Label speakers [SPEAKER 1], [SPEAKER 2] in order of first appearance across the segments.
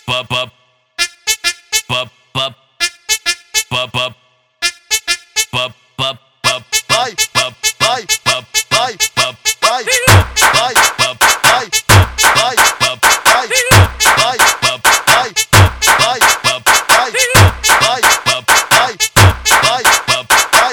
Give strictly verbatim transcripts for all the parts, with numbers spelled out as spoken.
[SPEAKER 1] pop pop pop pop pop pop pop pop pop
[SPEAKER 2] vai,
[SPEAKER 1] pop
[SPEAKER 2] vai,
[SPEAKER 1] pop
[SPEAKER 2] vai,
[SPEAKER 1] pop
[SPEAKER 2] vai, vai,
[SPEAKER 1] pop
[SPEAKER 2] vai, vai,
[SPEAKER 1] pop
[SPEAKER 2] vai, vai,
[SPEAKER 1] pop
[SPEAKER 2] vai, vai,
[SPEAKER 1] pop
[SPEAKER 2] vai, vai,
[SPEAKER 1] pop
[SPEAKER 2] vai, vai,
[SPEAKER 1] pop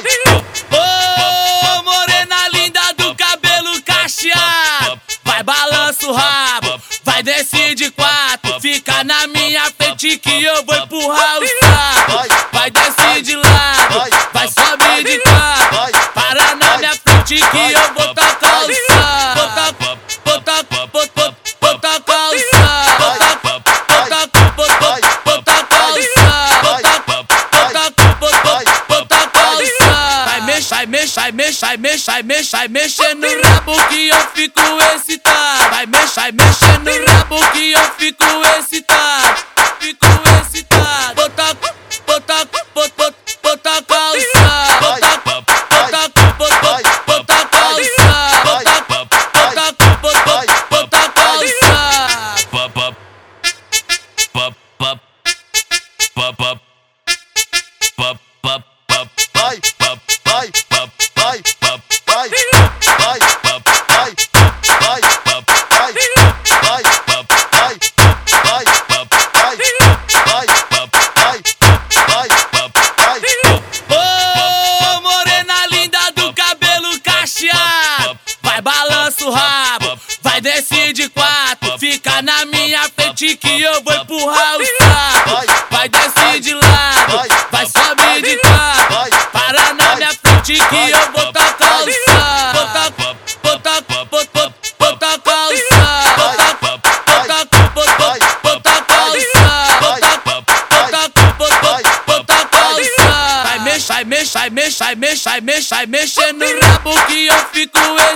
[SPEAKER 3] Ô, morena linda do cabelo cacheado, vai balança o rabo, vai descer de quatro, fica na minha frente que eu vou empurrar o saco. Vai descer de lado, vai subir de quatro, para na minha frente que eu vou tocar o saco. Vou tocar, vou tocar, vou tocar, vou tocar o saco. Vou tocar, vou tocar, vou tocar, vou tocar o saco. Vou tocar, vou tocar, vou tocar, vou tocar o saco. Vai mexer, vai mexer, vai mexer, vai mexer, vai mexer, vai mexer no rabo que eu fico excitado. Vai mexer, vai mexer no rabo que eu fico excitado. Fico excitado. Vou tocar, vou tocar, vou tocar, vou tocar o saco. Vou tocar, vou tocar, vou tocar, vou tocar o saco. Vou tocar, vou tocar, vou tocar, vou tocar o saco.
[SPEAKER 1] pop pop pop pop pop pop pop pop pop
[SPEAKER 2] vai,
[SPEAKER 1] pop
[SPEAKER 2] vai,
[SPEAKER 1] pop
[SPEAKER 2] vai,
[SPEAKER 1] pop
[SPEAKER 2] vai, vai,
[SPEAKER 1] pop
[SPEAKER 2] vai, vai,
[SPEAKER 1] pop
[SPEAKER 2] vai, vai,
[SPEAKER 1] pop
[SPEAKER 2] vai, vai,
[SPEAKER 1] pop
[SPEAKER 2] vai, vai,
[SPEAKER 1] pop
[SPEAKER 2] vai, vai,
[SPEAKER 1] pop
[SPEAKER 2] vai.
[SPEAKER 3] Ô, morena linda do cabelo cacheado, vai balança o rabo, vai descer de quatro, fica na minha frente que eu vou empurrar o saco. Vai descer de lado, vai subir de quatro, para na minha frente que eu vou tocar o saco. Vou tocar, vou tocar, vou tocar, vou tocar o saco. Vou tocar, vou tocar, vou tocar, vou tocar o saco. Vou tocar, vou tocar, vou tocar, vou tocar o saco. Vai mexer, vai mexer, vai mexer, vai mexer, vai mexer, vai mexer no rabo que eu fico